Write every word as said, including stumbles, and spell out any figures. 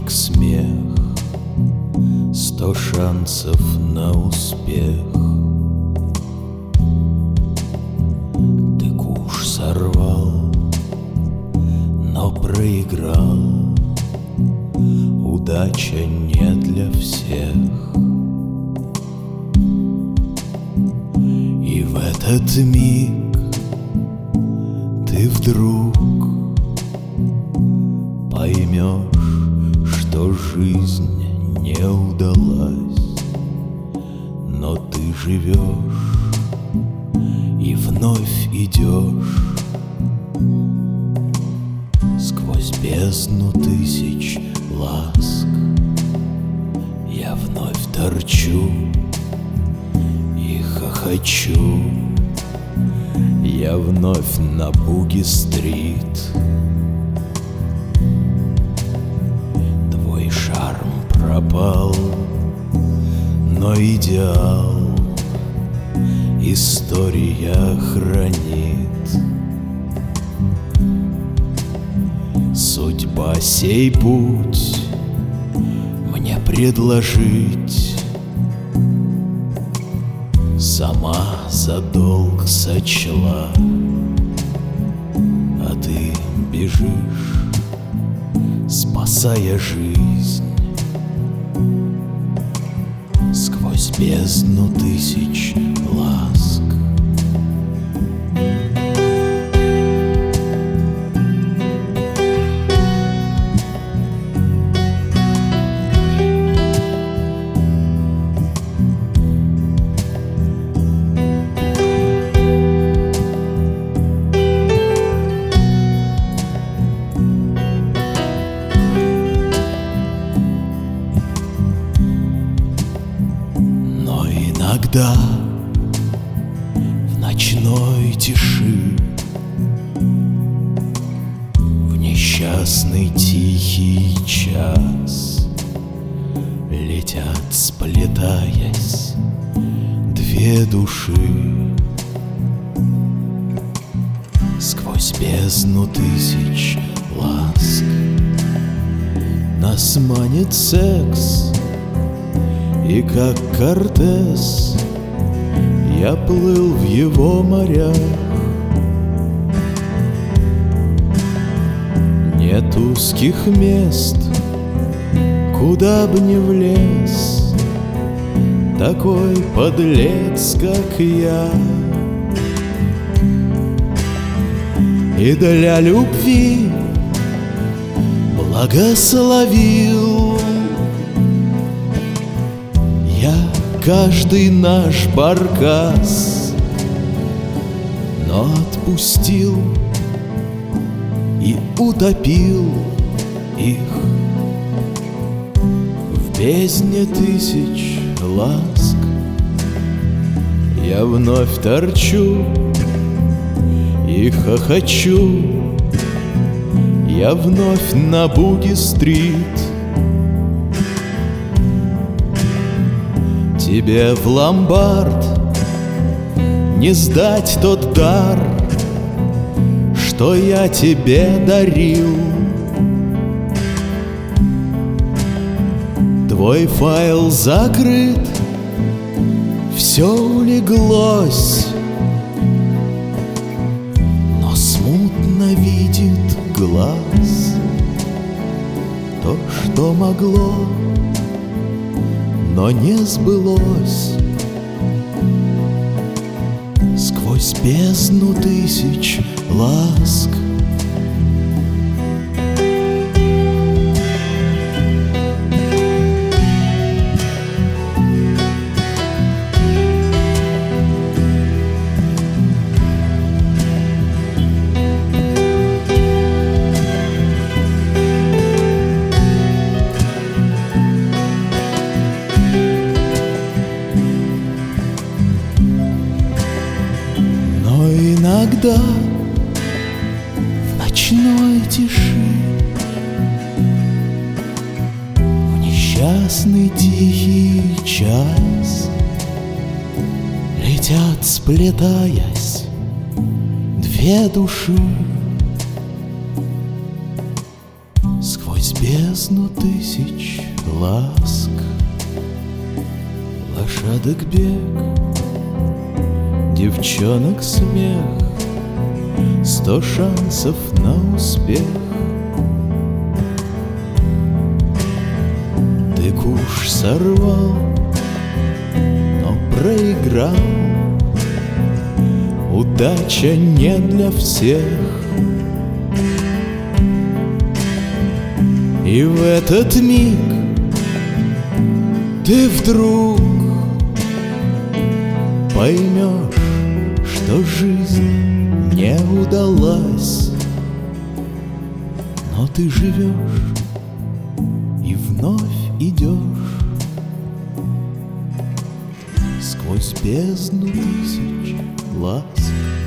как смех, сто шансов на успех. Ты куш сорвал, но проиграл. Удача не для всех. И в этот миг ты вдруг поймешь, что жизнь не удалась, но ты живешь и вновь идешь сквозь бездну тысяч ласк. Я вновь торчу и хохочу. Я вновь на Буги-стрит. Твой шарм пропал, но идеал история хранит. Судьба сей путь мне предложить сама за долг сочла, а ты бежишь, спасая жизнь сквозь бездну тысяч ласк. Иногда в ночной тиши, в несчастный тихий час летят, сплетаясь, две души сквозь бездну тысяч ласк. Нас манит секс, и как Кортес я плыл в его морях. Нет узких мест, куда б не влез такой подлец, как я. И для любви благословил я каждый наш баркас, но отпустил и утопил их в бездне тысяч ласк. Я вновь торчу и хохочу. Я вновь на Буги-стрит. Тебе в ломбард не сдать тот дар, что я тебе дарил. Твой файл закрыт, все улеглось, но смутно видит глаз то, что могло, но не сбылось. Сквозь бездну тысяч ласк. Иногда в ночной тиши, в несчастный тихий час летят, сплетаясь, две души Сквозь бездну тысяч ласк, лошадок бег, девчонок смех, сто шансов на успех. Ты куш сорвал, но проиграл. Удача не для всех. И в этот миг ты вдруг поймешь, что жизнь не удалась, но ты живешь и вновь идешь сквозь бездну тысяч ласк.